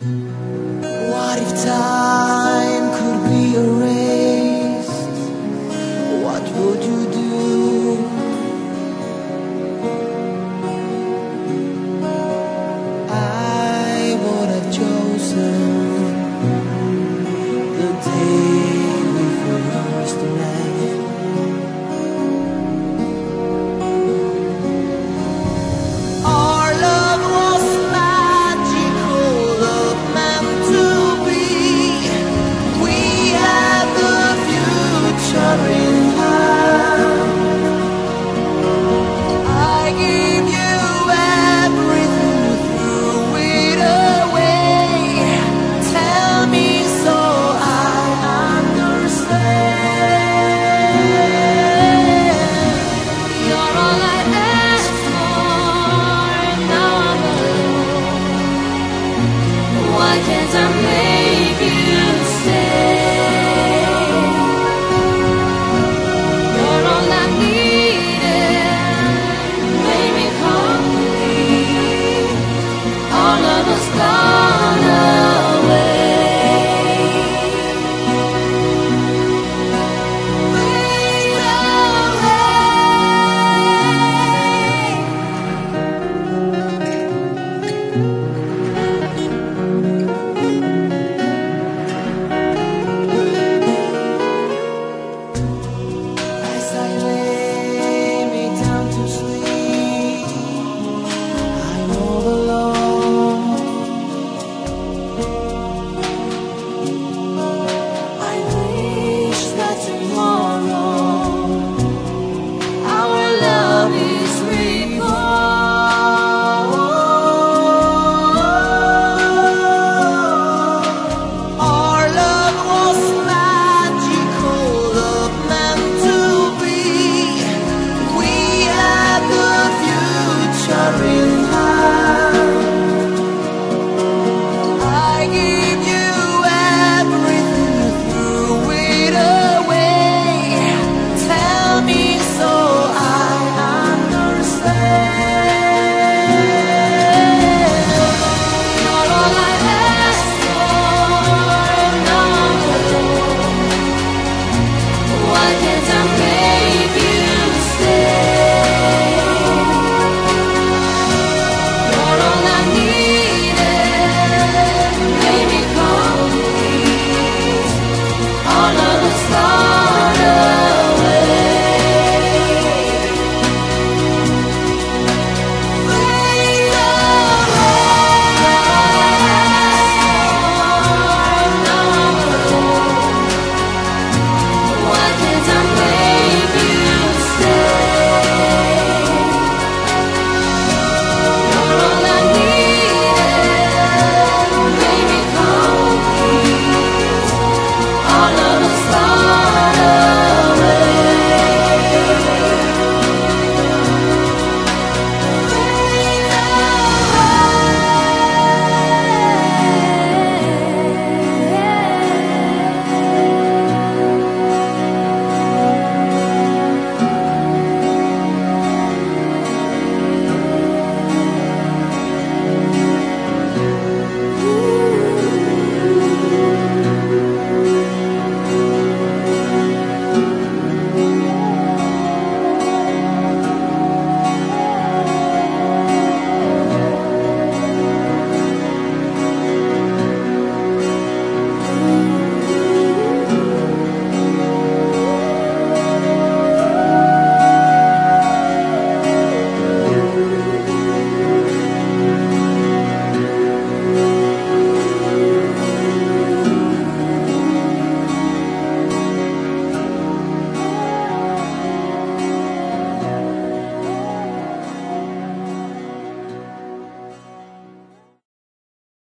What if time could be erased? What would you do? I would have chosen the day we first met. Our love was magical, love meant to be. We had the future in hand. I gave you everything, threw it away. Tell me so I understand. You're all I asked for, and now I'm alone. Why can't I